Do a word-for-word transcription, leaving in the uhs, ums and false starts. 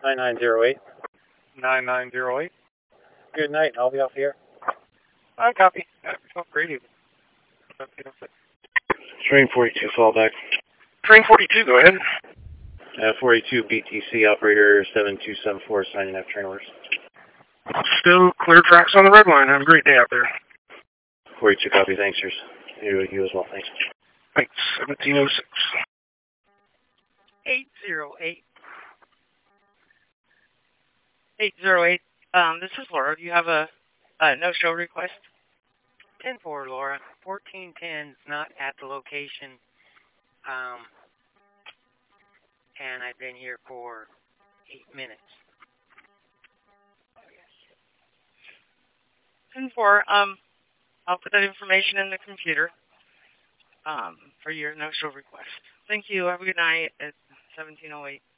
nine nine zero eight. nine nine zero eight. Good night. I'll be off here. I copy. Oh, great. Train forty-two, fallback. Train forty-two, go ahead. Uh, forty-two B T C operator seven two seven four signing up train orders. Still clear tracks on the red line. Have a great day out there. forty-two, copy. Thanks, sirs. You, you as well. Thanks. Thanks. seventeen oh six. eight zero eight. eight zero eight. Um, this is Laura. Do you have a, a no-show request? ten four, Laura. fourteen ten is not at the location. Um, and I've been here for eight minutes. ten four, um, I'll put that information in the computer um, for your no-show request. Thank you. Have a good night at seventeen oh eight.